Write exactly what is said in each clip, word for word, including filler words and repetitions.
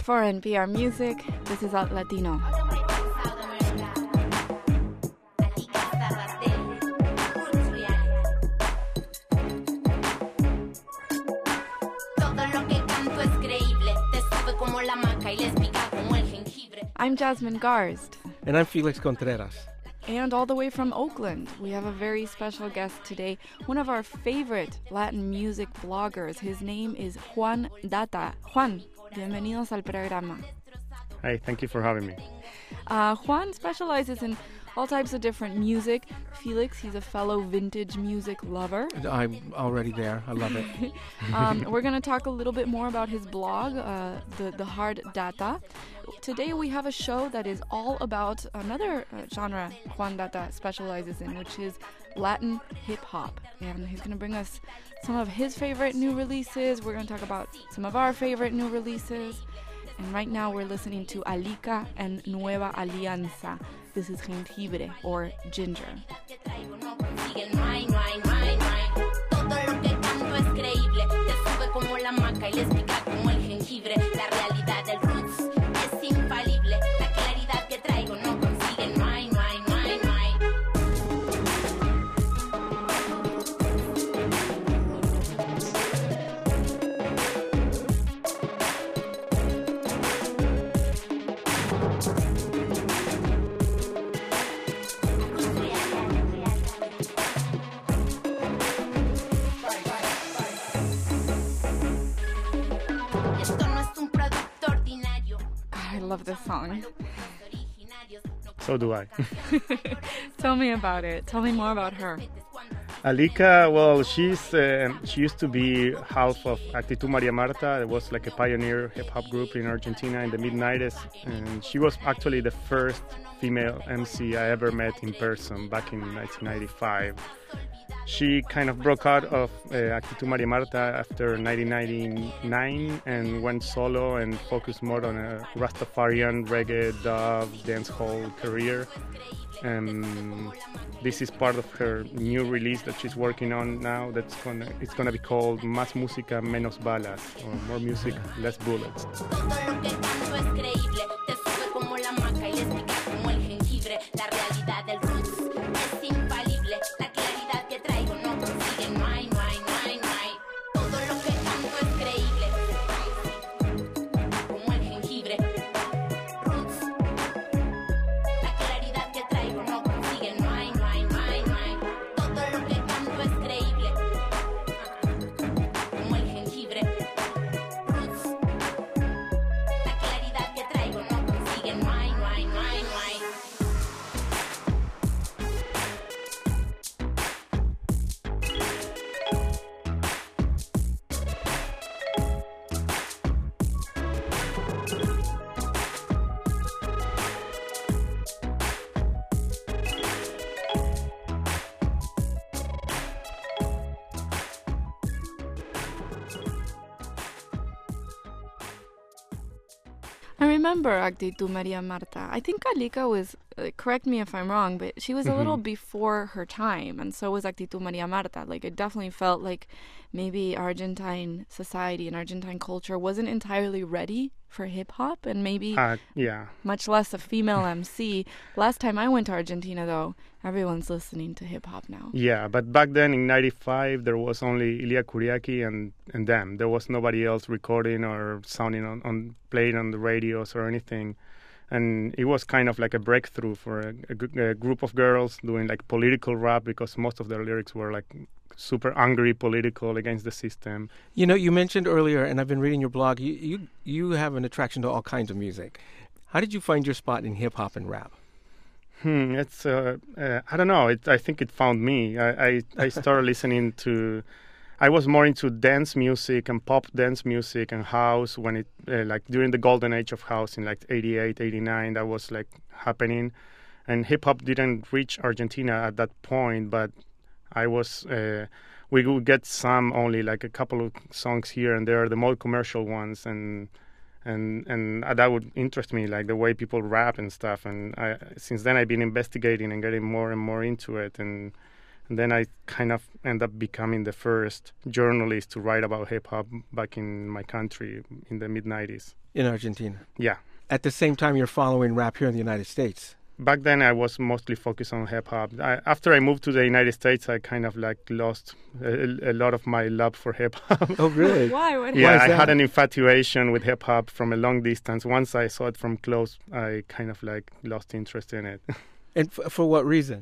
For N P R Music, this is Alt Latino. I'm Jasmine Garst. And I'm Felix Contreras. And all the way from Oakland, we have a very special guest today, one of our favorite Latin music bloggers. His name is Juan Data. Juan, bienvenidos al programa. Hi, thank you for having me. Uh, Juan specializes in all types of different music. Felix, he's a fellow vintage music lover. I'm already there. I love it. um, we're going to talk a little bit more about his blog, uh, the, the Hard Data. Today we have a show that is all about another uh, genre Juan Data specializes in, which is Latin hip-hop. And he's going to bring us some of his favorite new releases. We're going to talk about some of our favorite new releases. And right now we're listening to Alica and Nueva Alianza. This is Jengibre, or Ginger. I love this song. So do I. Tell me about it. Tell me more about her. Alica, well, she's uh, she used to be half of Actitud Maria Marta. It was like a pioneer hip-hop group in Argentina in the mid nineties. And she was actually the first female M C I ever met in person back in nineteen ninety-five. She kind of broke out of uh, Actitud Maria Marta after nineteen ninety-nine and went solo and focused more on a Rastafarian reggae, dub, dancehall career. And this is part of her new release that she's working on now. That's gonna it's gonna be called Más Música Menos Balas, or More Music, Less Bullets. I remember Actitud Maria Marta. I think Alica was, uh, correct me if I'm wrong, but she was a Mm-hmm. little before her time, and so was Actitud Maria Marta. Like, it definitely felt like maybe Argentine society and Argentine culture wasn't entirely ready for hip-hop, and maybe Uh, yeah. much less a female M C. Last time I went to Argentina, though, everyone's listening to hip-hop now. Yeah, but back then in ninety-five, there was only Ilia Kuriaki and, and them. There was nobody else recording or sounding on, on playing on the radios or anything. And it was kind of like a breakthrough for a, a, g- a group of girls doing like political rap, because most of their lyrics were like super angry, political, against the system. You know, you mentioned earlier, and I've been reading your blog, you, you, you have an attraction to all kinds of music. How did you find your spot in hip-hop and rap? Hmm, it's, uh, uh, I don't know, it, I think it found me. I, I, I started listening to, I was more into dance music and pop dance music and house when it, uh, like during the golden age of house in like eighty-eight, eighty-nine, that was like happening. And hip-hop didn't reach Argentina at that point, but I was, uh, we would get some only, like a couple of songs here and there, the more commercial ones, and and and that would interest me, like the way people rap and stuff. And I, since then, I've been investigating and getting more and more into it, and And then I kind of end up becoming the first journalist to write about hip-hop back in my country in the mid nineties. In Argentina? Yeah. At the same time, you're following rap here in the United States? Back then, I was mostly focused on hip-hop. I, after I moved to the United States, I kind of like lost a, a lot of my love for hip-hop. Oh, really? Why? What Yeah, Why I is had that? an infatuation with hip-hop from a long distance. Once I saw it from close, I kind of like lost interest in it. And f- for what reason?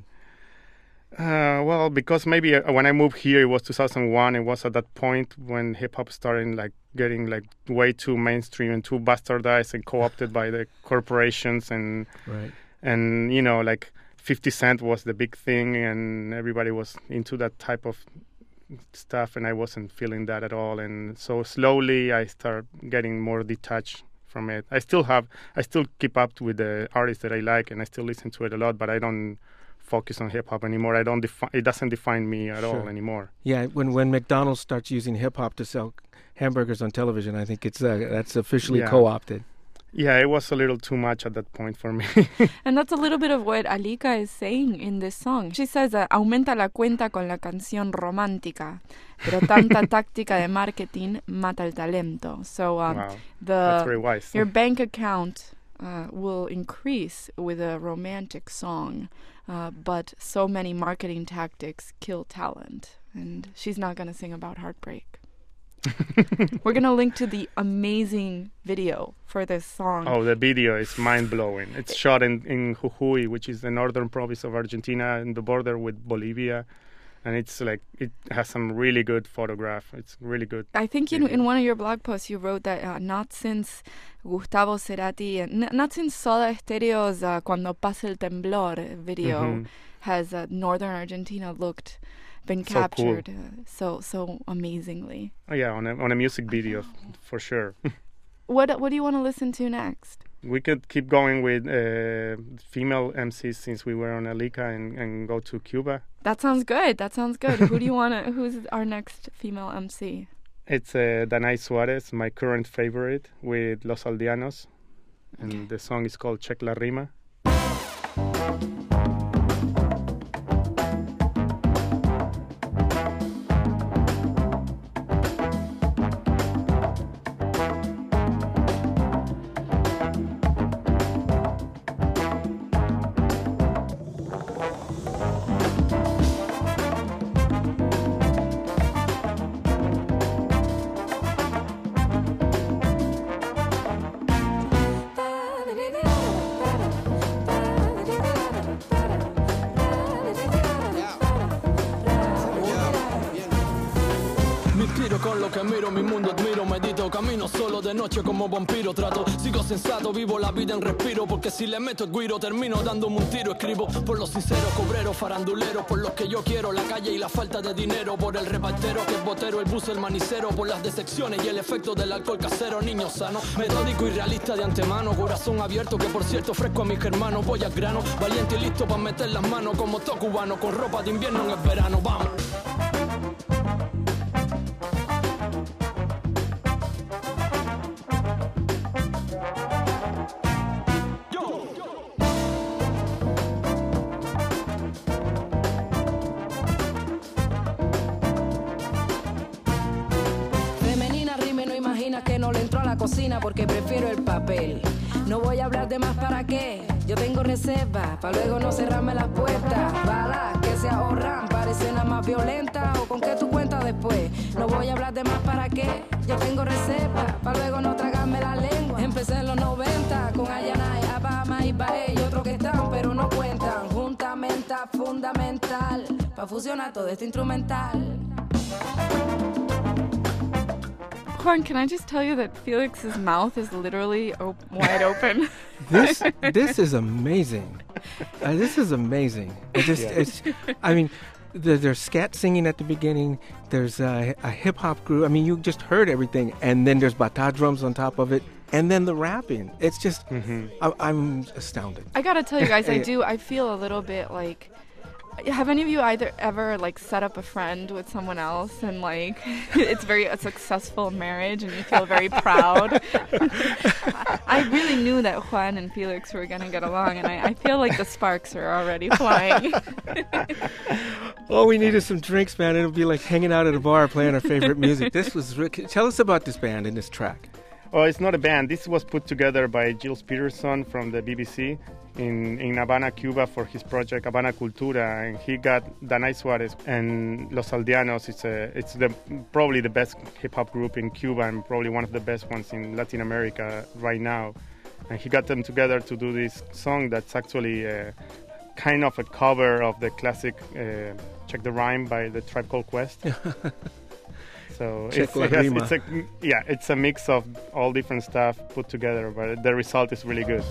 Uh, well, because maybe uh, when I moved here, it was two thousand one. It was at that point when hip-hop started like getting like way too mainstream and too bastardized and co-opted by the corporations, and Right. and you know, like fifty Cent was the big thing, and everybody was into that type of stuff, and I wasn't feeling that at all. And so slowly, I start getting more detached from it. I still have, I still keep up with the artists that I like, and I still listen to it a lot, but I don't focus on hip hop anymore. I don't define. It doesn't define me at Sure. all anymore. Yeah, when when McDonald's starts using hip hop to sell hamburgers on television, I think it's uh, that's officially Yeah. co-opted. Yeah, it was a little too much at that point for me. And that's a little bit of what Alika is saying in this song. She says, uh, aumenta la cuenta con la canción romántica, pero tanta táctica de marketing mata el talento. So um, Wow, that's very the wise. your bank account uh, will increase with a romantic song, uh, but so many marketing tactics kill talent. And she's not going to sing about heartbreak. We're going to link to the amazing video for this song. Oh, the video is mind-blowing. It's shot in, in Jujuy, which is the northern province of Argentina, in the border with Bolivia. And it's like, it has some really good photograph. It's really good. I think in, video. in one of your blog posts you wrote that uh, not since Gustavo Cerati, and n- not since Soda Stereo's uh, Cuando Pasa el Temblor video Mhm. has uh, northern Argentina looked, been So cool. captured uh, so so amazingly. Oh, yeah, on a, on a music video, f- for sure. What what do you want to listen to next? We could keep going with uh, female M Cs since we were on Alika, and, and go to Cuba. That sounds good. That sounds good. Who do you want to? Who's our next female M C? It's uh, Danay Suarez, my current favorite, with Los Aldeanos. And Okay. the song is called Check la Rima. Me inspiro con lo que miro, mi mundo admiro, medito, camino solo de noche como vampiro, trato, sigo sensato, vivo la vida en respiro, porque si le meto el guiro termino dándome un tiro, escribo por los sinceros, cobreros, faranduleros, por los que yo quiero, la calle y la falta de dinero, por el repartero que es botero, el bus, el manicero, por las decepciones y el efecto del alcohol casero, niño sano, metódico y realista de antemano, corazón abierto que por cierto fresco a mis hermanos, voy al grano, valiente y listo para meter las manos como todo cubano, con ropa de invierno en el verano, vamos. Femenina rime, no imaginas que no le entro a la cocina porque prefiero el papel. No voy a hablar de más para qué, yo tengo reserva, para luego no cerrarme las puertas. Balas que se ahorran para escenas más violentas o con que tú cuentas después. No voy a hablar de más para qué, yo tengo reserva, para luego no tragarme la lengua. Empecé en los noventa con Ayanay, Abama y Bae y otros que están pero no cuentan. Juntamenta fundamental, para fusionar todo este instrumental. Juan, can I just tell you that Felix's mouth is literally op- wide open? This this is amazing. Uh, this is amazing. It just, it's, I mean, there, there's scat singing at the beginning. There's a, a hip hop group. I mean, you just heard everything, and then there's bata drums on top of it, and then the rapping. It's just, Mm-hmm. I, I'm astounded. I gotta tell you guys, I Yeah. do. I feel a little bit like Have any of you either ever like set up a friend with someone else and like it's very a successful marriage and you feel very proud? I really knew that Juan and Felix were gonna get along, and I, I feel like the sparks are already flying. All we need is some drinks, man. It'll be like hanging out at a bar playing our favorite music. This was re- tell us about this band and this track. Oh, it's not a band. This was put together by Gilles Peterson from the B B C in, in Havana, Cuba, for his project Habana Cultura, and he got Danay Suarez and Los Aldeanos. It's a, it's the probably the best hip hop group in Cuba and probably one of the best ones in Latin America right now. And he got them together to do this song that's actually a, kind of a cover of the classic uh, Check the Rhyme by the Tribe Called Quest. So it's, it has, it's a yeah, it's a mix of all different stuff put together, but the result is really good.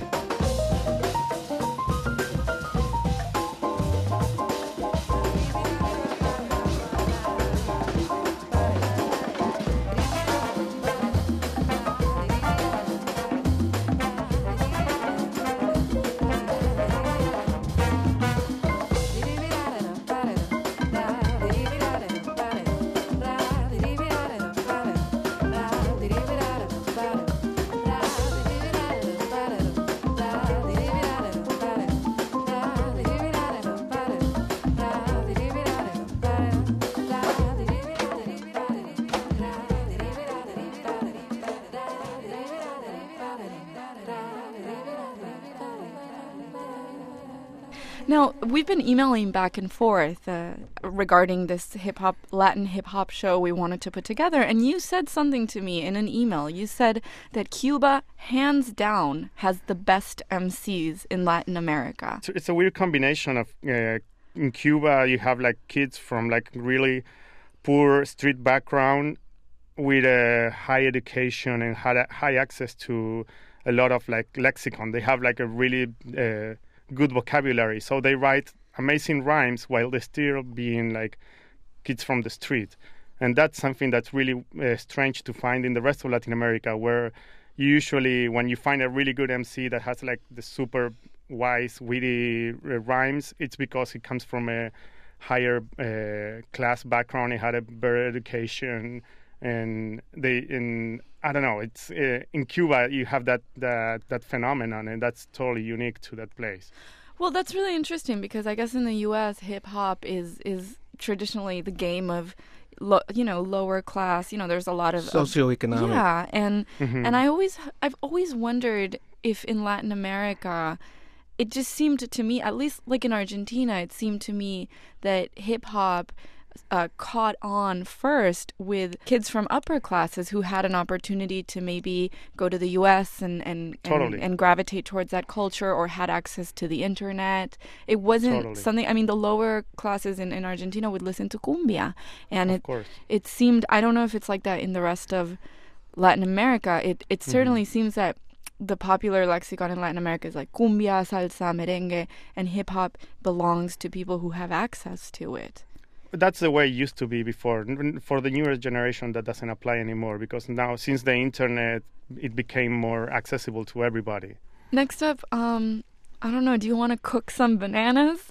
Now, we've been emailing back and forth uh, regarding this hip-hop, Latin hip-hop show we wanted to put together, and you said something to me in an email. You said that Cuba, hands down, has the best M Cs in Latin America. It's a weird combination of, uh, in Cuba, you have like kids from like really poor street background with a high education and high, high access to a lot of like lexicon. They have like a really... Uh, good vocabulary, so they write amazing rhymes while they still being like kids from the street, and that's something that's really uh, strange to find in the rest of Latin America, where usually when you find a really good M C that has like the super wise, witty uh, rhymes, it's because he comes from a higher uh, class background, he had a better education, and they in I don't know. It's uh, in Cuba you have that, that that phenomenon, and that's totally unique to that place. Well, that's really interesting because I guess in the U S hip hop is is traditionally the game of, lo, you know, lower class. You know, there's a lot of socioeconomic. Of, yeah, and mm-hmm. and I always I've always wondered if in Latin America, it just seemed to me, at least like in Argentina, it seemed to me that hip hop Uh, caught on first with kids from upper classes who had an opportunity to maybe go to the U S and and, totally. and, and gravitate towards that culture, or had access to the internet. It wasn't totally. something, I mean, the lower classes in, in Argentina would listen to cumbia. And of it, course. it seemed, I don't know if it's like that in the rest of Latin America. It, it certainly mm-hmm. seems that the popular lexicon in Latin America is like cumbia, salsa, merengue, and hip-hop belongs to people who have access to it. That's the way it used to be before. For the newer generation, that doesn't apply anymore, because now, since the internet, it became more accessible to everybody. Next up, um, I don't know, do you want to cook some bananas?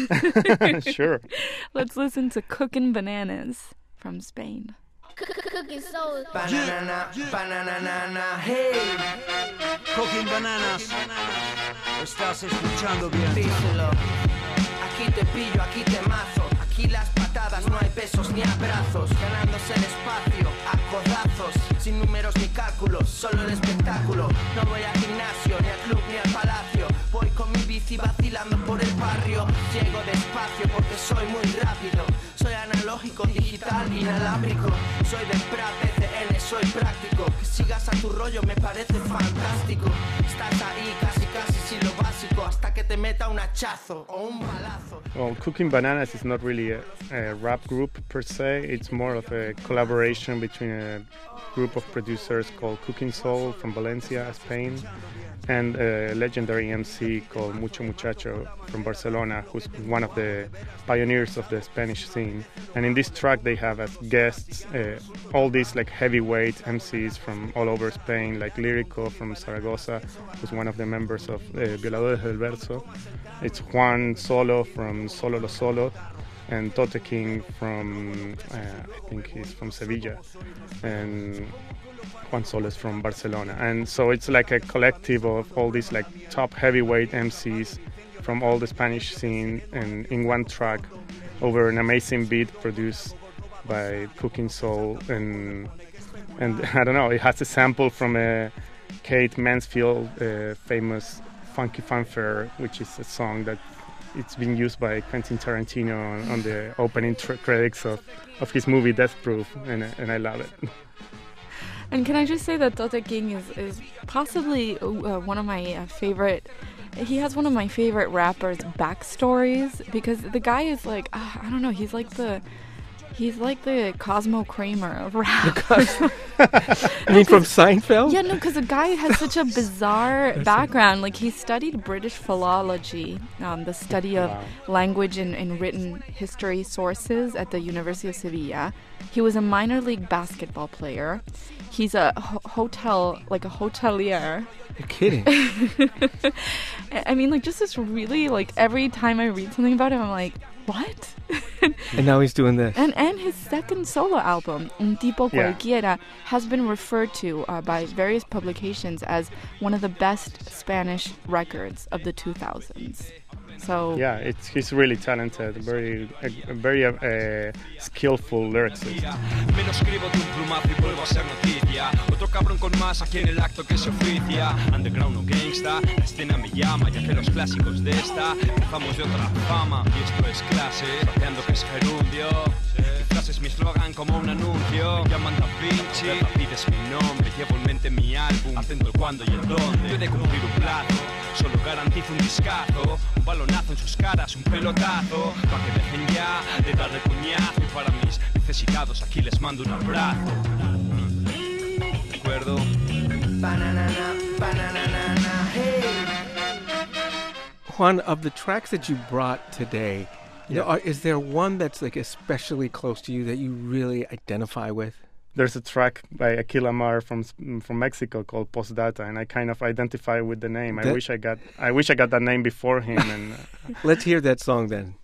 Sure. Let's listen to Cookin' Bananas from Spain. Cooking soul. Banana, banana, hey. Cooking bananas. Estás escuchando bien. Díselo. Aquí te pillo, aquí te mazo. Aquí las patadas, no hay besos ni abrazos. Ganándose el espacio, a codazos. Sin números ni cálculos, solo el espectáculo. No voy al gimnasio, ni al club, ni al palacio. Voy con mi bici vacilando por el barrio. Llego despacio porque soy muy rápido. Soy analógico, digital, inalámbrico. Soy del P R A, P C N, soy práctico. Que sigas a tu rollo me parece fantástico. Estás ahí casi casi sin lo básico, hasta que te meta un hachazo o un balazo. Well, Cooking Bananas is not really a, a rap group per se. It's more of a collaboration between a group of producers called Cooking Soul from Valencia, Spain, and a legendary M C called Mucho Muchacho from Barcelona, who's one of the pioneers of the Spanish scene. And in this track they have as guests uh, all these like heavyweight M Cs from all over Spain, like Lyrico from Zaragoza, who's one of the members of uh, Violadores del Verso, Mexico. It's Juan Solo from Solo Los Solos, and Tote King from, uh, I think he's from Sevilla, and Juan Solo is from Barcelona. And so it's like a collective of all these like top heavyweight M Cs from all the Spanish scene, and in one track over an amazing beat produced by Cooking Soul. And and I don't know, it has a sample from a Kate Mansfield uh, famous Funky Fanfare, which is a song that it's been used by Quentin Tarantino on, on the opening tr- credits of, of his movie Death Proof, and, and I love it. And can I just say that Tote King is, is possibly uh, one of my uh, favorite, he has one of my favorite rappers' backstories, because the guy is like, uh, I don't know, he's like the, he's like the Cosmo Kramer of rap. I mean, from Seinfeld? Yeah, no, because the guy has such a bizarre background. Like, he studied British philology, um, the study of Wow. language and, and written history sources at the University of Sevilla. He was a minor league basketball player. He's a ho- hotel, like a hotelier. You're kidding. I mean, like, just this really, like, every time I read something about him, I'm like, what? And now he's doing this. And and his second solo album, Un Tipo Yeah. Cualquiera, has been referred to uh, by various publications as one of the best Spanish records of the two thousands. So Yeah, it's he's really talented, very a, a very uh, skillful lyricist. Me lo escribo de un plumazo y vuelvo a ser noticia. Otro cabrón con más aquí en el acto que se oficia. Underground o gangsta, la escena me llama, ya que los clásicos de esta empezamos de otra fama. Y esto es clase, rapeando que es gerundio. Mi frase es mi eslogan como un anuncio. Llaman Da Vinci, la vida es mi nombre. Llevo en mente mi álbum, atento el cuándo y el dónde. Yo he de cumplir un plazo, solo garantizo un discazo. Un balonazo en sus caras, un pelotazo. Pa' que dejen ya de darle puñazo. Y para mis necesitados aquí les mando un abrazo. ¿De acuerdo? Banana, banana, hey. Juan, of the tracks that you brought today, you know, Yeah. are, is there one that's like especially close to you that you really identify with? There's a track by Akil Amar from from Mexico called Postdata, and I kind of identify with the name. I That- wish I got I wish I got that name before him. And uh, Let's hear that song then.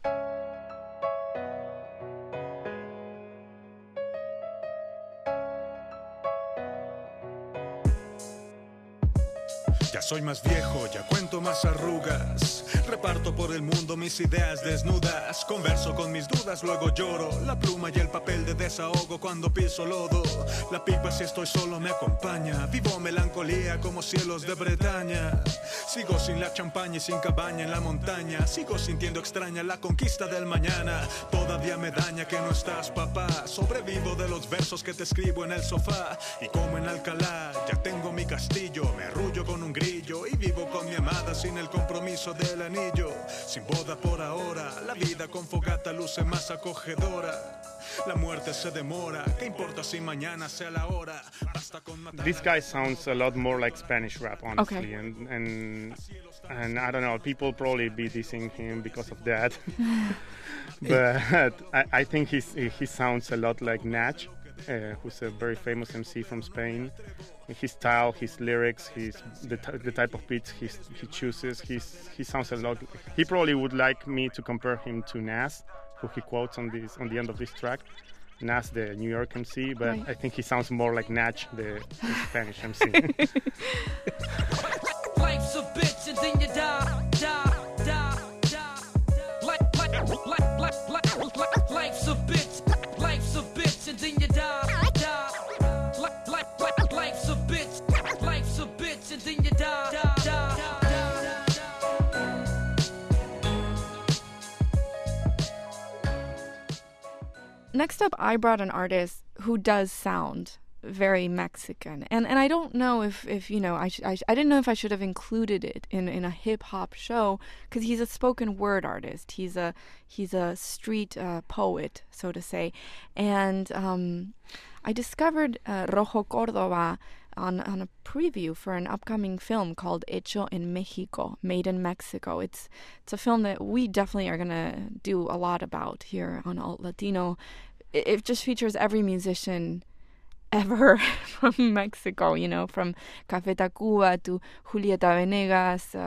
Ya soy más viejo, ya cuento más arrugas. Reparto por el mundo mis ideas desnudas. Converso con mis dudas, luego lloro. La pluma y el papel de desahogo cuando piso lodo. La pipa si estoy solo me acompaña. Vivo melancolía como cielos de Bretaña. Sigo sin la champaña y sin cabaña en la montaña. Sigo sintiendo extraña la conquista del mañana. Todavía me daña que no estás, papá. Sobrevivo de los versos que te escribo en el sofá. Y como en Alcalá, ya tengo mi castillo. Me arrullo con un grillo y vivo con mi amada sin el compromiso del anillo. Sin boda por ahora, la vida con fogata luce más acogedora. La muerte se demora, ¿qué importa si mañana sea la hora? Basta con matar. this guy sounds a lot more like Spanish rap, honestly. Okay. And and and I don't know, people probably be dissing him because of that. But I, I think he's, he sounds a lot like Nach, uh, who's a very famous M C from Spain. His style, his lyrics, his the, t- the type of beats he's, he chooses, he's, he sounds a lot. He probably would like me to compare him to Nas, who he quotes on this on the end of this track. Nas, the New York M C, but Right. I think he sounds more like Nach, the, the Spanish M C. Life's a bitch and then you die, die, die, die. Life, life, life, life, life, life, life's a bitch, life's a bitch and then you die, die. Life, life, life, life's a bitch, life's a bitch and then you die, die, die. next up, I brought an artist who does sound very Mexican, and and I don't know if, if you know I, sh- I sh- I didn't know if I should have included it in, in a hip hop show, because he's a spoken word artist. He's a he's a street uh, poet, so to say, and um, I discovered uh, Rojo Cordova on on a preview for an upcoming film called Hecho en Mexico, Made in Mexico. It's it's a film that we definitely are gonna do a lot about here on Alt Latino. It, it just features every musician ever from Mexico, you know, from Café Tacuba to Julieta Venegas uh,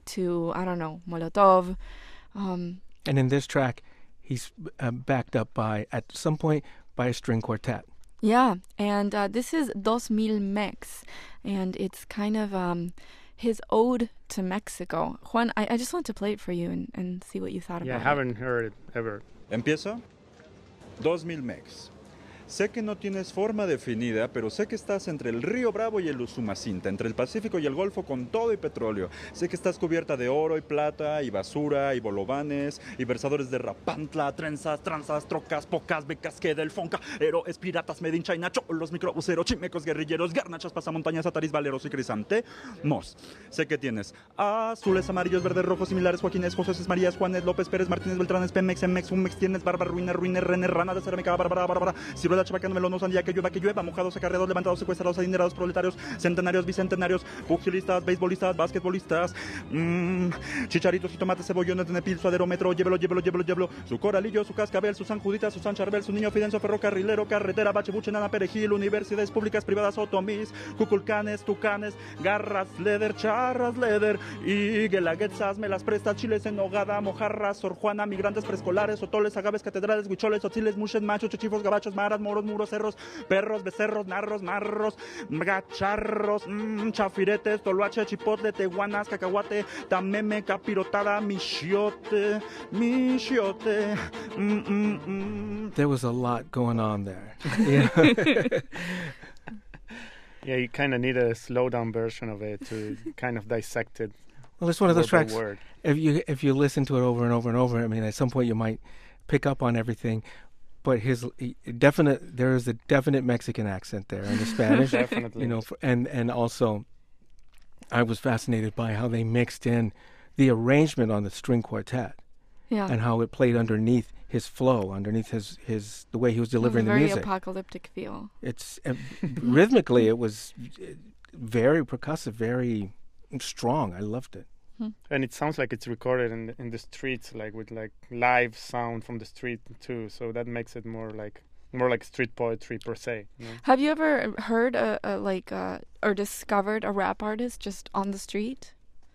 to, I don't know, Molotov. Um, and in this track, he's uh, backed up by, at some point, by a string quartet. Yeah, and uh, this is Dos Mil Mex, and it's kind of um, his ode to Mexico. Juan, I, I just want to play it for you and, and see what you thought yeah, about it. Yeah, I haven't heard it ever. ¿Empiezo? Dos Mil Mex. Sé que no tienes forma definida, pero sé que estás entre el Río Bravo y el Usumacinta, entre el Pacífico y el Golfo con todo y petróleo. Sé que estás cubierta de oro y plata y basura y bolovanes y versadores de rapantla, trenzas, tranzas, trocas, pocas, becas que del fonca, héroes, piratas, made in China, cholos, microbuseros, chimecos, guerrilleros, garnachas, pasamontañas, ataris, valeros y crisantemos. Sé que tienes azules, amarillos, verdes, rojos, similares, Joaquines, José, Marías, Juanes, López, Pérez, Martínez, Beltranes, Pemex, Emex, Umex, tienes, Barba, Ruina, Ruines, Renes, Rana de cerámica, Bárbara, Bárbara, Ciruela, Chabacano, Melón, Sandía, que llueva, que llueva, mojados, acarreados, levantados, secuestrados, adinerados, proletarios, centenarios, bicentenarios, pugilistas, beisbolistas, basquetbolistas, mmm, chicharitos y tomates, cebollones, de nepil, suaderómetro, llévelo, llévelo, llévelo, llévelo, su coralillo, su cascabel, su San Judita, su San Charbel, su niño Fidencio, ferrocarrilero, carretera, bachebuche, nana, perejil, universidades públicas, privadas, otomis, cuculcanes, tucanes, garras, leder, charras, leder, y guelaguetzas, me las prestas, chiles en nogada, mojarras, Sor Juana, migrantes preescolares, otoles, agaves, catedrales, huicholes, otziles, muches, machos, chuchifos, gabachos, maras, moros, muros, cerros, perros, becerros, narros, marros, gacharros, mmm, chafiretes, toloache, chipotle, teguanas, cacahuate, tameme, capirotada, michiote, michiote. Mm, mm, mm. There was a lot going on there. Yeah, yeah, you kind of need a slow down version of it to kind of dissect it. Well, it's one of those tracks. Word. If you if you listen to it over and over and over, I mean, at some point you might pick up on everything. But his definite, there is a definite Mexican accent there in the Spanish. Definitely. You know, for, and and also, I was fascinated by how they mixed in the arrangement on the string quartet, yeah, and how it played underneath his flow, underneath his, his the way he was delivering very the music. Apocalyptic feel. It's uh, rhythmically, it was very percussive, very strong. I loved it. And it sounds like it's recorded in the, in the streets, like with like live sound from the street too. So that makes it more like more like street poetry per se. You know? Have you ever heard a, a like uh, or discovered a rap artist just on the street?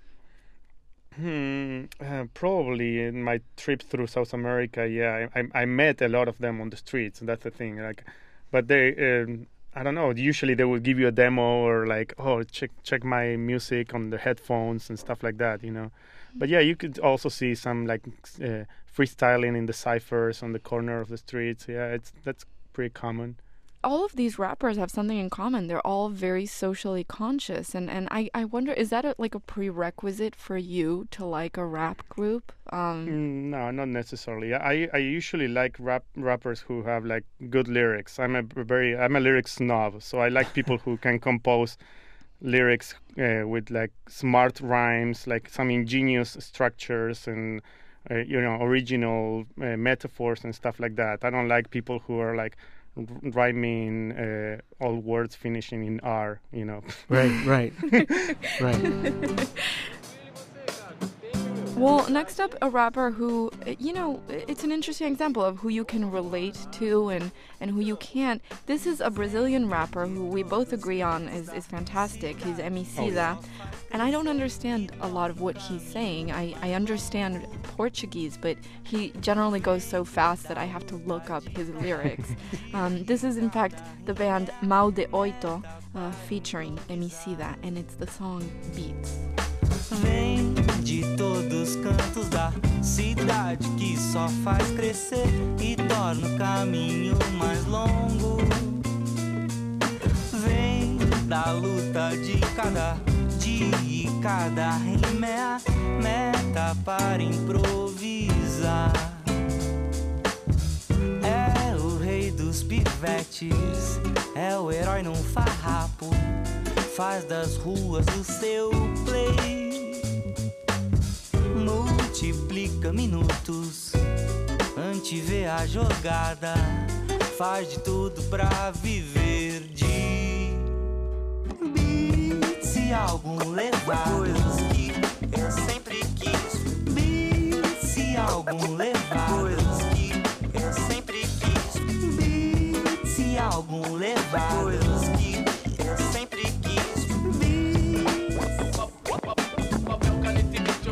Hmm. Uh, probably in my trip through South America, yeah, I, I I met a lot of them on the streets. And that's the thing. Like, but they. Um, I don't know. Usually they will give you a demo or like, oh, check check my music on the headphones and stuff like that, you know. But yeah, you could also see some like uh, freestyling in the ciphers on the corner of the streets. Yeah, it's that's pretty common. All of these rappers have something in common. They're all very socially conscious, and and I, I wonder, is that a, like a prerequisite for you to like a rap group? Um, mm, no, not necessarily. I, I usually like rap rappers who have like good lyrics. I'm a very I'm a lyric snob, so I like people who can compose lyrics uh, with like smart rhymes, like some ingenious structures and uh, you know original uh, metaphors and stuff like that. I don't like people who are like rhyming uh, all words finishing in R, you know. Right, right, right. Well, next up, a rapper who, you know, it's an interesting example of who you can relate to and, and who you can't. This is a Brazilian rapper who we both agree on is, is fantastic. He's Emicida. Oh. And I don't understand a lot of what he's saying. I, I understand Portuguese, but he generally goes so fast that I have to look up his lyrics. um, this is, in fact, the band Mal de Oito uh, featuring Emicida, and it's the song Beats. Vem de todos os cantos da cidade que só faz crescer e torna o caminho mais longo. Vem da luta de cada dia e cada rima é a meta para improvisar. É o rei dos pivetes, é o herói num farrapo, faz das ruas o seu play. Multiplica minutos, antevê a jogada, faz de tudo pra viver de beats e algum levados que eu sempre quis. Beats e algum levados que eu sempre quis. Beats e algum levados que eu sempre quis. Beats. Papel, caneta e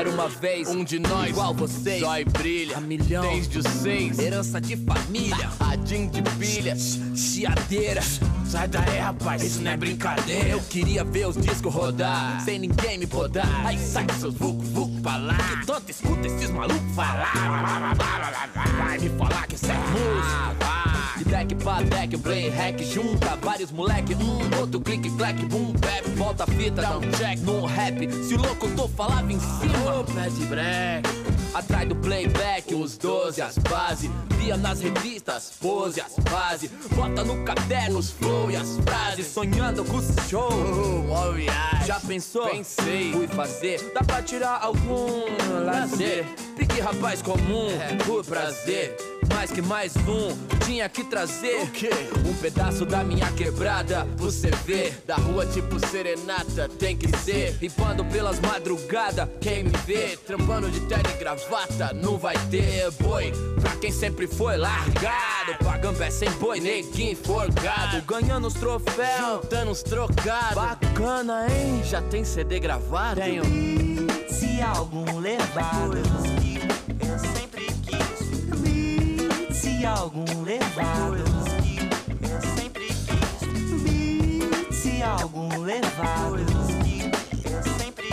Era uma vez um de nós, igual vocês, só e brilha, a milhão, desde os seis, herança de família, radinho de pilha, chiadeira. Sai daí, rapaz, isso não é brincadeira. Eu queria ver os discos rodar, sem ninguém me podar. Aí sai com seus vucu vucu pra lá, que tanto escuta esses malucos falar. Vai me falar que isso é música. De deck pra deck, play hack, junta vários moleque, um, outro clique, clack, boom, bap, volta a fita, dá um check no rap. Se o locutor falava em cima, pede break. Atrás do playback, os doze, as bases. Via nas revistas, pose, as bases. Bota no caderno os flow e as frases. Sonhando com o show, oh, yeah. Já pensou? Pensei, fui fazer. Dá pra tirar algum lazer. Pique rapaz comum, por prazer. Mais que mais um, tinha que trazer o quê? Um pedaço da minha quebrada, você vê. Da rua tipo serenata, tem que ser. Ripando pelas madrugadas, quem me vê trampando de terno e gravata, não vai ter boi pra quem sempre foi largado. Pagando é sem boi, neguinho forgado. Ganhando os troféus, juntando os trocados. Bacana, hein? Já tem C D gravado? Tenho. Se algum levado, eu sempre quis. Se algum levado, eu sempre quis. Se algum levado, eu sempre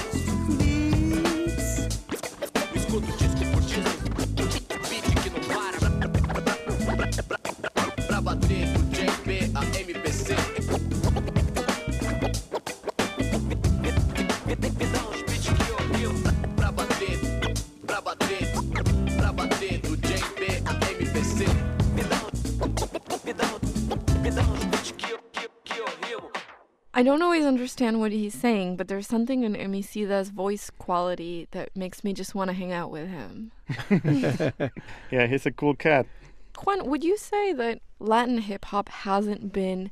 quis. Escuta o disco por disco, beat que não para. Pra bater do J P a M P C. Me dá uns beats que eu rimo. Pra bater, pra bater, pra bater do J P a M P C. Me dá, me dá, me dá uns beats que eu, que, que eu rimo. I don't always understand what he's saying, but there's something in Emicida's voice quality that makes me just want to hang out with him. Yeah, he's a cool cat. Juan, would you say that Latin hip-hop hasn't been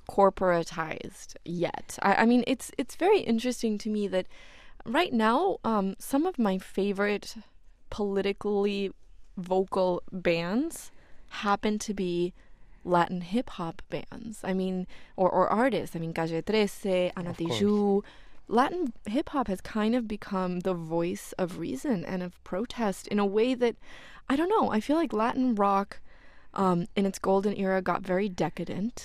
corporatized yet? I, I mean, it's it's very interesting to me that right now, um, some of my favorite politically vocal bands happen to be Latin hip-hop bands. I mean, or, or artists. I mean, Calle thirteen, Ana Tijoux. Latin hip-hop has kind of become the voice of reason and of protest in a way that, I don't know, I feel like Latin rock um, in its golden era got very decadent.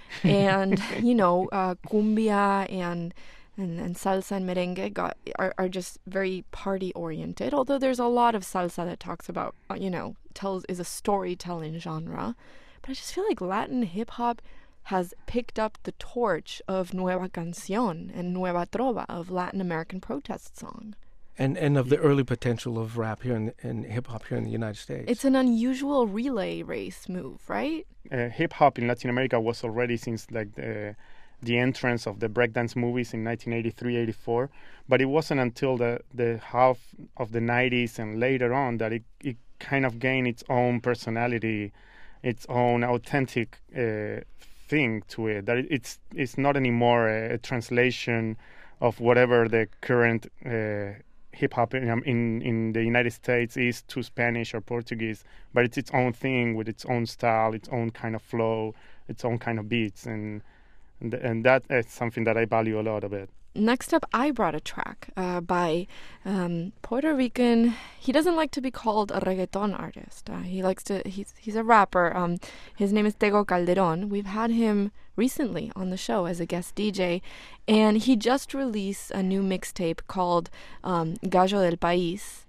And, you know, uh, cumbia and, and and salsa and merengue got are, are just very party-oriented, although there's a lot of salsa that talks about, uh, you know, tells is a storytelling genre. But I just feel like Latin hip-hop has picked up the torch of Nueva Canción and Nueva Trova, of Latin American protest song. And and of the early potential of rap here in, in hip-hop here in the United States. It's an unusual relay race move, right? Uh, hip-hop in Latin America was already since like the, the entrance of the breakdance movies in nineteen eighty-three eighty-four, but it wasn't until the, the half of the nineties and later on that it, it kind of gained its own personality, its own authentic uh, thing to it, that it, it's it's not anymore a, a translation of whatever the current uh, hip-hop in, in in the United States is to Spanish or Portuguese, but it's its own thing with its own style, its own kind of flow, its own kind of beats, and and, and that is something that I value a lot of it. Next up, I brought a track uh, by um, Puerto Rican. He doesn't like to be called a reggaeton artist. Uh, he likes to. He's he's a rapper. Um, his name is Tego Calderon. We've had him recently on the show as a guest D J, and he just released a new mixtape called um, Gallo del País.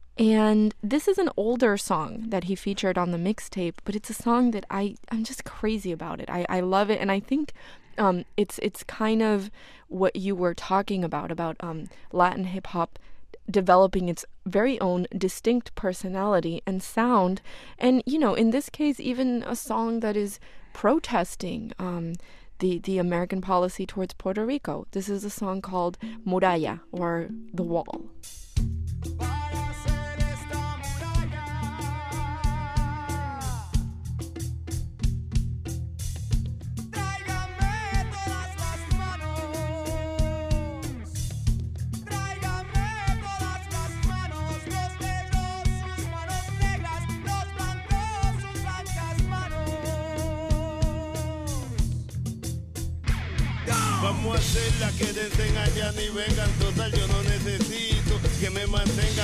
And this is an older song that he featured on the mixtape, but it's a song that I I'm just crazy about it. I I love it, and I think. Um, it's it's kind of what you were talking about, about um, Latin hip-hop developing its very own distinct personality and sound. And, you know, in this case, even a song that is protesting um, the, the American policy towards Puerto Rico. This is a song called Muralla, or The Wall. Vamos a hacerla que desengañan y vengan total, yo no necesito que me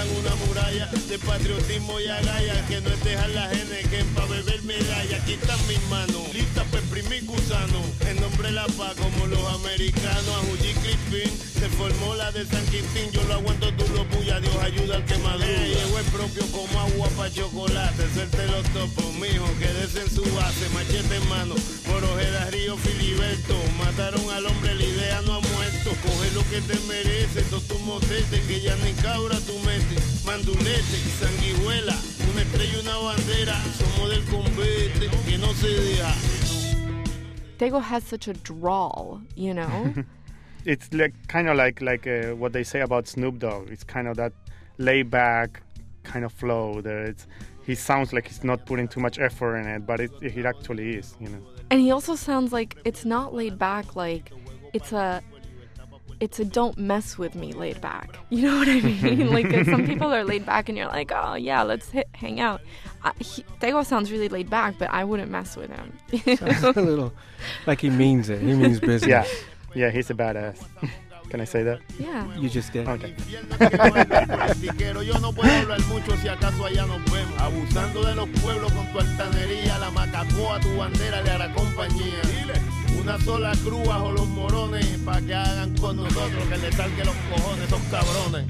levantan una muralla de patriotismo y agallas, que no es dejar la Heineken pa' beber medalla. Aquí están mis manos, listas pa' exprimir gusano, en nombre de la paz como los americanos. A Juji Crispin se formó la de San Quintín, yo lo aguanto, tú lo puya, Dios ayuda al que madruga. Eh, llegó el propio como agua pa' chocolate, suelte los topos, mijo, quédese en su base, machete en mano, por Ojeda, Río, Filiberto, mataron al hombre, la idea no ha muerto, coge lo que te merece, todos tus motetes, que ya ni cabra tú metes, mandulete, sanguijuela, una estrella y una bandera, somos del convete, que no se deja. Tego has such a drawl, you know? It's like kind of like like uh, what they say about Snoop Dogg. It's kind of that laid back kind of flow. There, it's he sounds like he's not putting too much effort in it, but it it actually is, you know. And he also sounds like it's not laid back, like it's a it's a don't mess with me laid back. You know what I mean? Like uh, some people are laid back and you're like, oh yeah, let's hit, hang out. Uh, he, Tego sounds really laid back, but I wouldn't mess with him. Sounds a little like he means it. He means business. Yeah, yeah, he's a badass. Can I say that? Yeah. You just did. Okay. Yo no puedo hablar mucho, si acaso allá nos vemos. Abusando de los pueblos con tu altanería, la macacoa, tu bandera le hará compañía. Una sola cruz bajo los morones, pa' que hagan con nosotros, que le salque los cojones esos cabrones.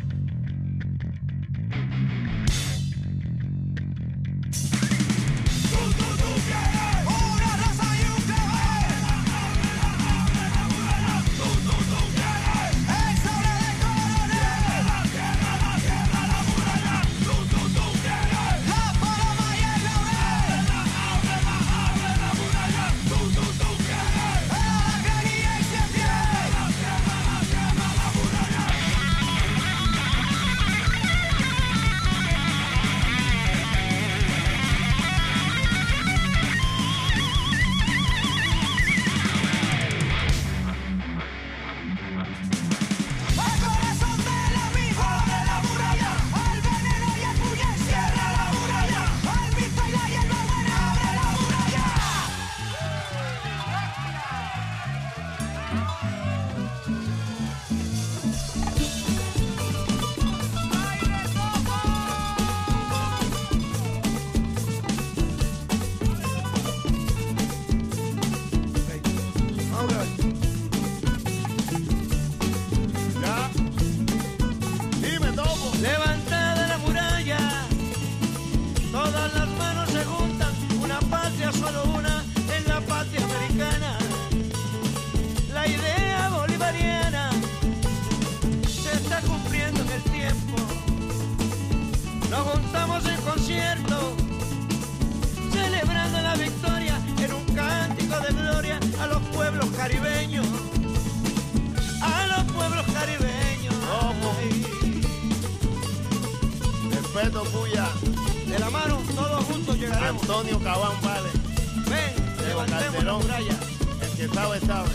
De la mano, todos juntos llegaremos. Antonio Cabán, vale. Ven, levantemos la muralla. El que sabe, sabe.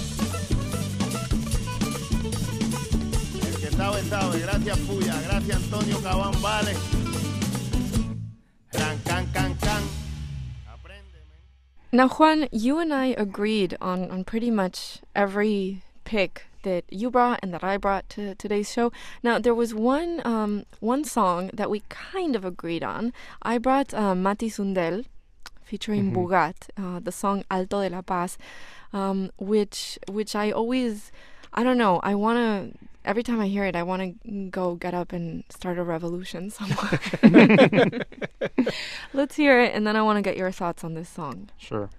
El que sabe, sabe. Gracias, Puya. Gracias, Antonio Cabán, vale. Can, can, can, can. Now, Juan, you and I agreed on, on pretty much every pick that you brought and that I brought to today's show. Now, there was one um, one song that we kind of agreed on. I brought uh, Mati Sundel featuring mm-hmm. Bugat, uh, the song Alto de la Paz, um, which which I always, I don't know, I want to, every time I hear it, I want to go get up and start a revolution somewhere. Let's hear it, and then I want to get your thoughts on this song. Sure.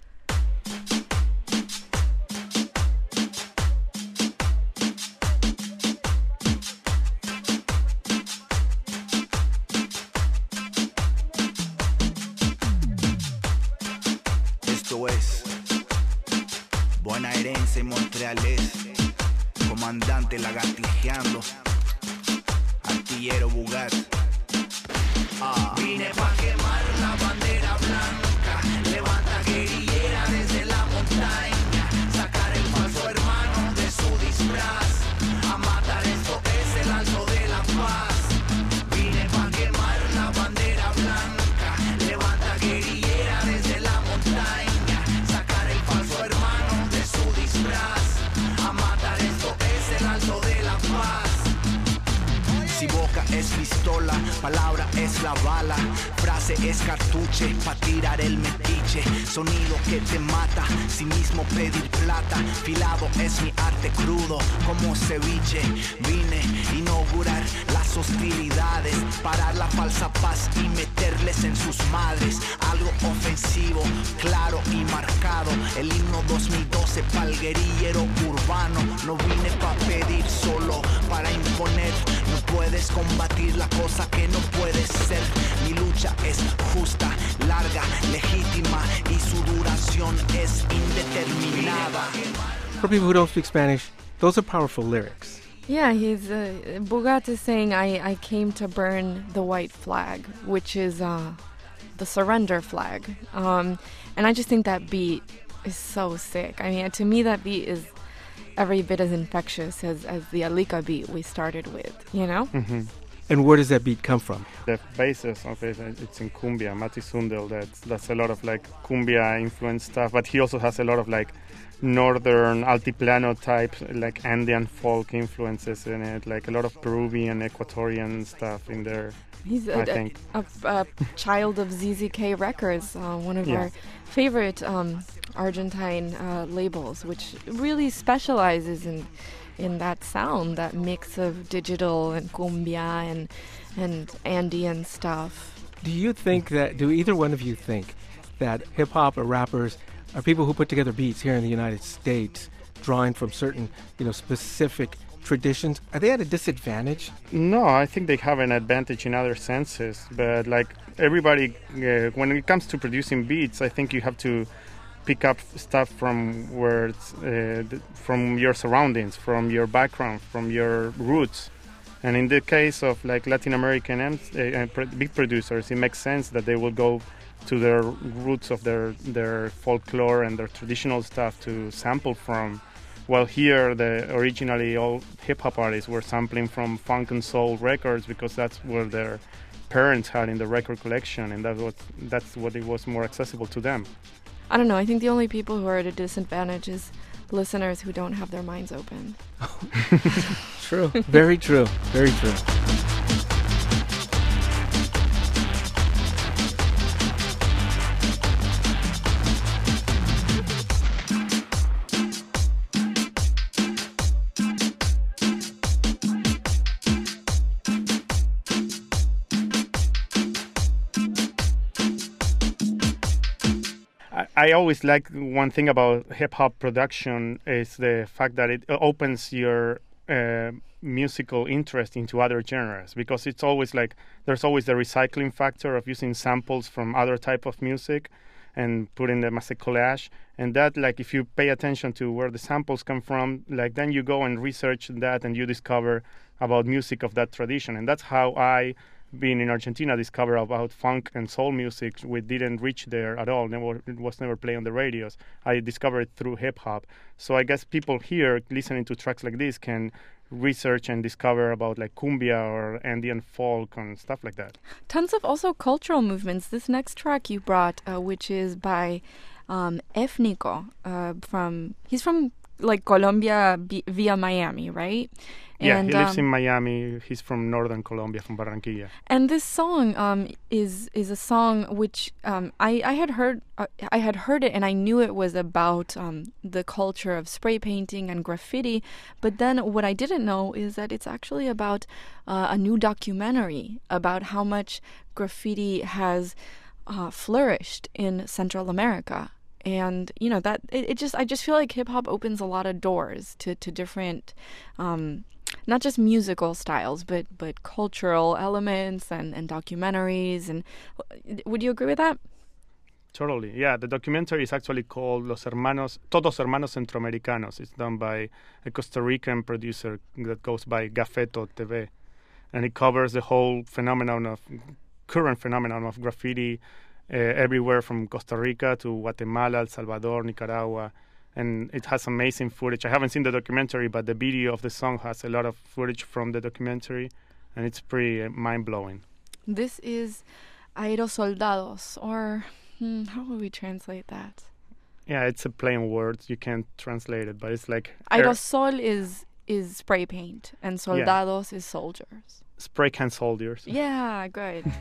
Bonaerense, Montrealés, comandante lagartijeando, artillero Bugat. Ah. Vine pa' quemar la bandera blanca, levanta guerrillera desde la montaña, sacar el falso hermano de su disfraz, a matar esto es el alto de la paz. Vine pa' quemar la bandera blanca, levanta guerrillera desde la montaña, sacar el falso hermano de su disfraz, a matar esto es el alto de la paz. Si Boca es pistola, palabra es la bala, frase es cartuche, pa' tirar el metiche, sonido que te mata, sin mismo pedir plata, filado es mi arte crudo, como ceviche, vine a inaugurar las hostilidades, parar la falsa paz y meterles en sus madres, algo ofensivo, claro y marcado, el himno dos mil doce pa'l guerrillero urbano, no vine pa' pedir, solo para imponer, no puedes combatir la cosa que no puede ser, mi lucha es justa, larga, legítima y su duración es indeterminada. For people who don't speak Spanish, those are powerful lyrics. Yeah, he's uh, Bugat is saying, I, I came to burn the white flag, which is uh, the surrender flag. Um, and I just think that beat is so sick. I mean, to me, that beat is every bit as infectious as, as the Alika beat we started with, you know? Mm-hmm. And where does that beat come from? The basis of it, it's in cumbia, Mati Sundel. That's, that's a lot of like cumbia influenced stuff, but he also has a lot of like northern altiplano type, like Andean folk influences in it, like a lot of Peruvian, Ecuadorian stuff in there. He's a, I think. A, a, a child of Z Z K Records, uh, one of Yeah. our favorite um, Argentine uh, labels, which really specializes in in that sound, that mix of digital and cumbia and and Andean stuff. Do you think that, do either one of you think that hip-hop or rappers are people who put together beats here in the United States, drawing from certain, you know, specific traditions? Are they at a disadvantage? No, I think they have an advantage in other senses. But like everybody, uh, when it comes to producing beats, I think you have to pick up stuff from where it's, uh, th- from your surroundings, from your background, from your roots. And in the case of like Latin American M- uh, pro- beat producers, it makes sense that they will go to their roots of their their folklore and their traditional stuff to sample from. While here, the originally all hip-hop artists were sampling from funk and soul records because that's where their parents had in the record collection, and that was that's what it was more accessible to them. I don't know, I think the only people who are at a disadvantage is listeners who don't have their minds open. True. Very true. Very true. I always like one thing about hip-hop production is the fact that it opens your uh, musical interest into other genres, because it's always like there's always the recycling factor of using samples from other type of music and putting them as a collage, and that, like, if you pay attention to where the samples come from, like, then you go and research that and you discover about music of that tradition. And that's how I, being in Argentina, discovered about funk and soul music. We didn't reach there at all. Never, it was never played on the radios. I discovered it through hip-hop. So I guess people here listening to tracks like this can research and discover about like cumbia or Andean folk and stuff like that. Tons of also cultural movements. This next track you brought, uh, which is by um, Efnico, uh, from, he's from like Colombia b- via Miami, right? Yeah, and, he lives um, in Miami. He's from northern Colombia, from Barranquilla. And this song um, is is a song which um, I I had heard uh, I had heard it and I knew it was about um, the culture of spray painting and graffiti. But then what I didn't know is that it's actually about uh, a new documentary about how much graffiti has uh, flourished in Central America. And you know that it, it just I just feel like hip hop opens a lot of doors to to different. Um, Not just musical styles, but but cultural elements and, and documentaries. And would you agree with that? Totally, yeah. The documentary is actually called Los Hermanos, Todos Hermanos Centroamericanos. It's done by a Costa Rican producer that goes by Gafeto T V, and it covers the whole phenomenon of current phenomenon of graffiti uh, everywhere from Costa Rica to Guatemala, El Salvador, Nicaragua. And it has amazing footage. I haven't seen the documentary, but the video of the song has a lot of footage from the documentary, and it's pretty uh, mind-blowing. This is Aerosoldados, or hmm, how would we translate that? Yeah, it's a plain word. You can't translate it, but it's like... Aerosol is is spray paint, and soldados yeah. is soldiers. spray can soldiers. Yeah, good.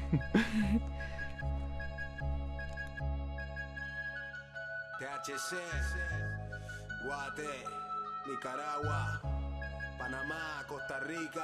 T H C, Guate, Nicaragua, Panamá, Costa Rica,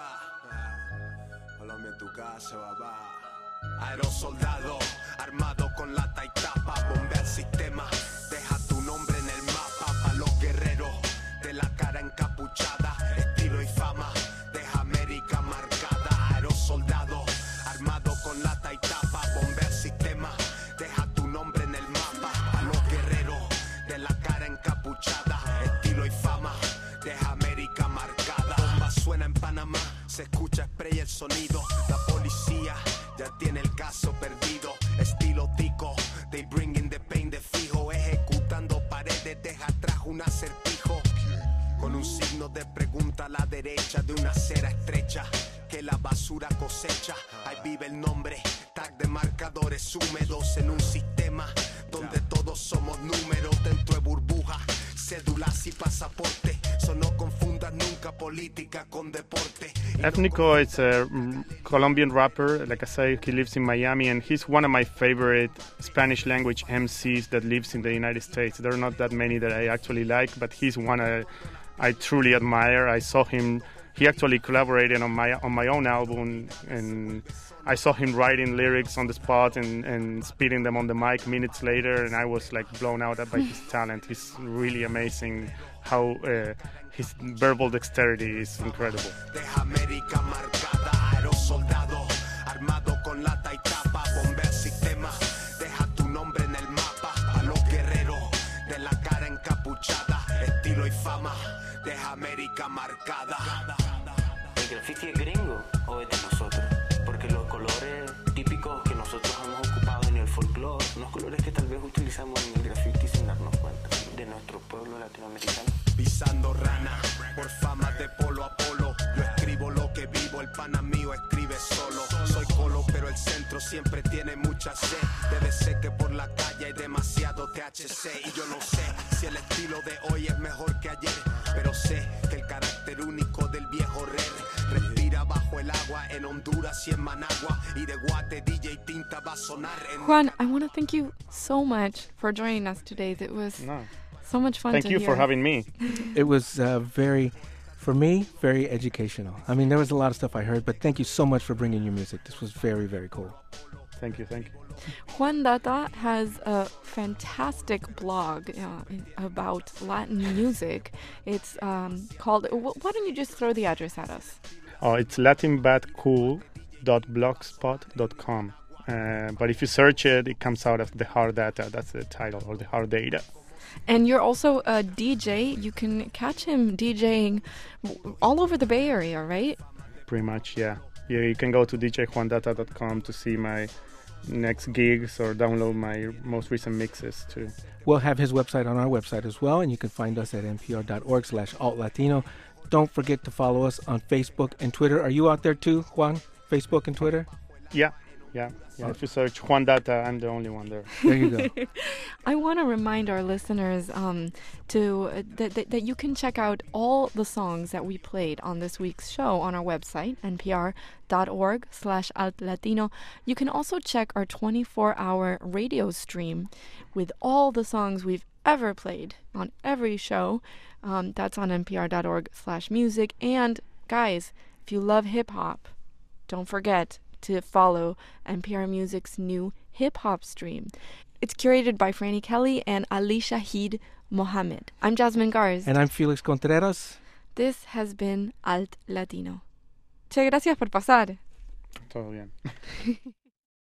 Colombia en tu casa, papá. Aerosoldado, armado con lata y tapa, bombea el sistema, deja tu nombre en el mapa, pa' los guerreros de la cara encapuchada, estilo y fama, deja América marcada. Aerosoldado, armado con lata y tapa, bombea el sistema, deja tu nombre en el mapa, pa' los guerreros de la cara encapuchada, estilo y fama, deja América marcada. Bomba suena en Panamá, se escucha spray el sonido, la policía ya tiene el caso perdido, estilo tico, they bringing the pain de fijo, ejecutando paredes, deja atrás un acertijo, con un signo de pregunta a la derecha de una acera estrecha, que la basura cosecha, ahí vive el nombre, tag de marcadores húmedos en un sistema, donde todos somos números dentro de burbuja, cédulas y pasaporte, so no confundas nunca política con deporte. Ethnico is a Colombian rapper. Like I say, he lives in Miami, and he's one of my favorite Spanish language M Cs that lives in the United States. There are not that many that I actually like, but he's one I, I truly admire. I saw him, he actually collaborated on my on my own album, and I saw him writing lyrics on the spot and, and spitting them on the mic minutes later, and I was like blown out by his talent. He's really amazing. How uh, his verbal dexterity is incredible. Deja América marcada, aerosoldado, armado con lata y tapa, bombea el sistema, deja tu nombre en el mapa, a los guerreros de la cara encapuchada, estilo y fama, deja América marcada. ¿El graffiti es gringo o es de nosotros? Porque los colores típicos que nosotros hemos ocupado en el folclore, unos colores que tal vez utilizamos en el graffiti sin darnos cuenta, de nuestro pueblo latinoamericano. Pisando rana, por fama de polo a polo, yo escribo lo que vivo, el pana mío escribe solo. Soy colo, pero el centro siempre tiene mucha sed. Debe ser que por la calle hay demasiado T H C. Y yo no sé si el estilo de hoy es mejor que ayer, pero sé que el carácter único del viejo rey respira bajo el agua en Honduras y en Managua. Y de Guate D J Tinta va a sonar en... Juan, I want to thank you so much for joining us today. It was... No. So much fun Thank to you hear. for having me. It was uh, very, for me, very educational. I mean, there was a lot of stuff I heard, but thank you so much for bringing your music. This was very, very cool. Thank you, thank you. Juan Data has a fantastic blog uh, about Latin music. It's um, called, wh- why don't you just throw the address at us? Oh, it's latin bat cool dot blogspot dot com. Uh, but if you search it, it comes out as The Hard Data. That's the title, or The Hard Data. And you're also a D J. You can catch him DJing all over the Bay Area, right? Pretty much, yeah. Yeah, you can go to d j juan data dot com to see my next gigs or download my most recent mixes too. We'll have his website on our website as well, and you can find us at npr.org slash altlatino. Don't forget to follow us on Facebook and Twitter. Are you out there too, Juan? Facebook and Twitter? Yeah, yeah. Yeah, if you search Juan Data, I'm the only one there. There you go. I want to remind our listeners um, to uh, that, that that you can check out all the songs that we played on this week's show on our website, npr.org slash altlatino. You can also check our twenty-four hour radio stream with all the songs we've ever played on every show. Um, that's on npr.org slash music. And guys, if you love hip-hop, don't forget to follow N P R Music's new hip-hop stream. It's curated by Franny Kelly and Ali Shahid Mohammed. I'm Jasmine Garz. And I'm Felix Contreras. This has been Alt Latino. Muchas gracias por pasar. Todo bien.